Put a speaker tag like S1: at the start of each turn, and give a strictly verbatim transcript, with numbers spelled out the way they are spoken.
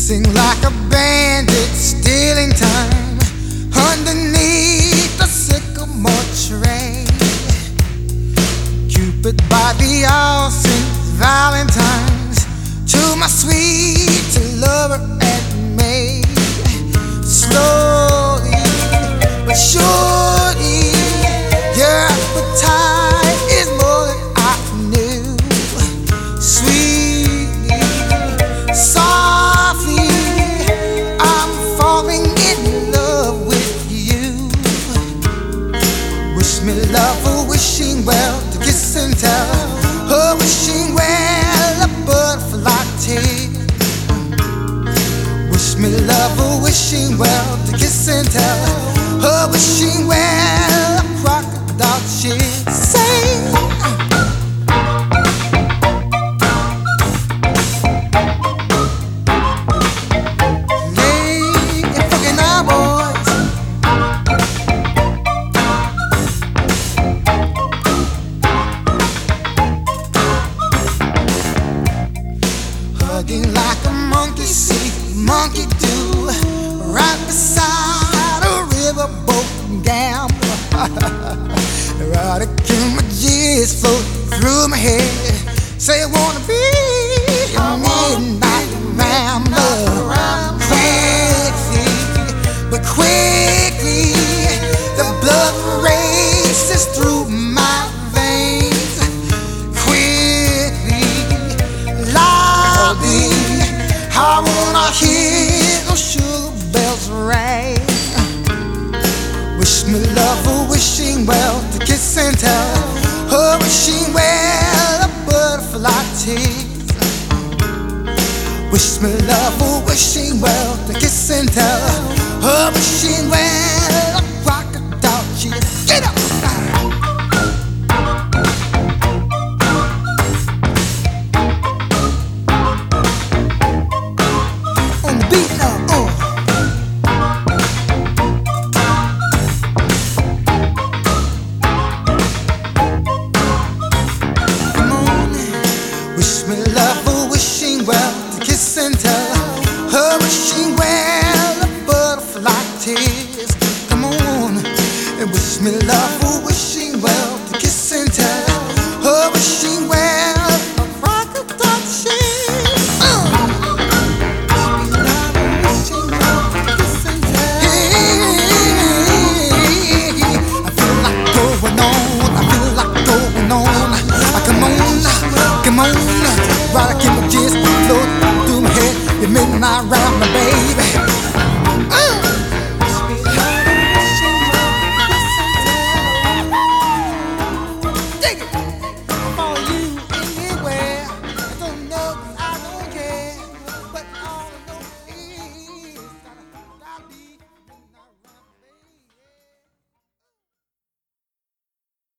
S1: Sing like a bandit, stealing time underneath the sycamore tree. Cupid by the all saints Valentine's to my sweet lover and me. Slowly but surely, your appetite is more than I knew. Sweetly, softly, I'm falling in love with you. Wish me love, a wishing well to kiss and tell, a wishing well, a butterfly tale. Wish me love, a wishing well to kiss and tell, a wishing well, a crocodile chill. Say, hugging like a monkey see, monkey do, right beside a riverboat gambler. Erotic images float through my head, say I wanna be a midnight rambler. Quickly, but quickly, the blood races through my veins. Quickly, loudly, I wanna hear those sugar bells ring. Wish me love, a wishing well to kiss and tell, a wishing well, a butterfly tease. Wish me love, a wishing well to kiss and tell, a wishing well, a crocodile cheese. Get up! On the beat now, oh. Come on, wish me love, a wishing well to kiss and tell, a wishing well, a butterfly tears. Come on, and wish me love, a wishing well to kiss and tell, a wishing well, a crocodile cheese. Uh. Come on, right, I keep my just float through my head. You midnight round, my baby.